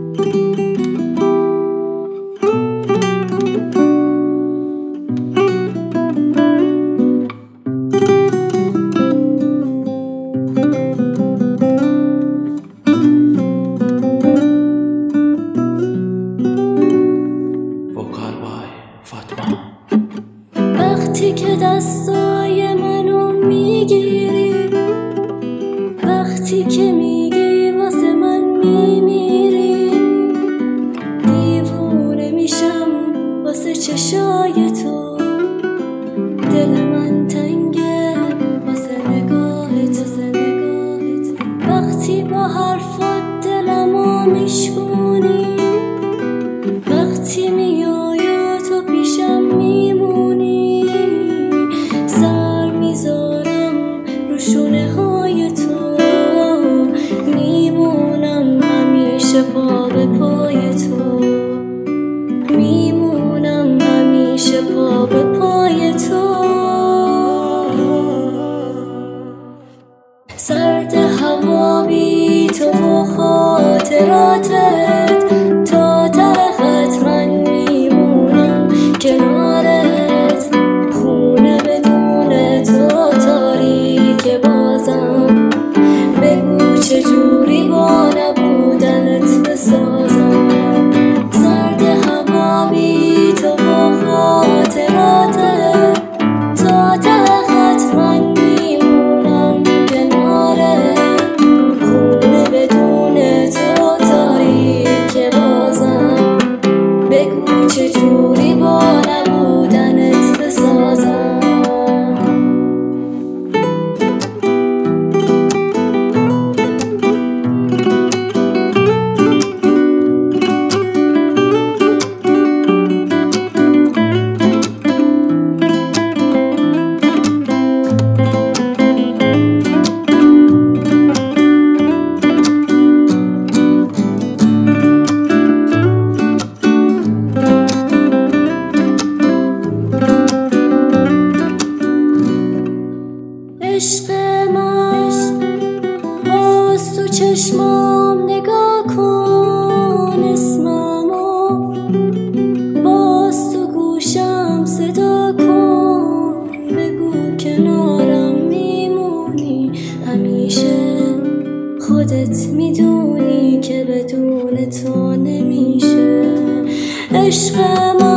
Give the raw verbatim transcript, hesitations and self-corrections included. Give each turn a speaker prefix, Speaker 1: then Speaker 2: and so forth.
Speaker 1: وقتی که دستای منو میگیری، وقتی که میگی واسه من میمیری، دیوونه میشم واسه چشای تو، دل من تنگه واسه نگاهت، واسه نگاهت. وقتی با حرفات دلمو میشکونی، وقتی میای تو پیشم میمونی، سر میذارم رو شونه های تو، میمونم همیشه پا به پای تو، میمونم همیشه پا به پای تو. سرد هوا بی تو و خاطراتت، تا ته خط من میمونم کنارت، خونه بدون تو تاریک بازم، بگو چجوری با نبودنت بسازم. سرد هوا بی تو و خاطراتت، تا ته خط من میمونم کنارت، خونه بدون تو تاریک بازم، بگو چجوری با نبودنت بسازم. عشق من باز تو چشمام نگاه کن، اسممو باز تو گوشم صدا کن، بگو کنارم میمونی همیشه، خودت میدونی که بدون تو نمیشه. عشق من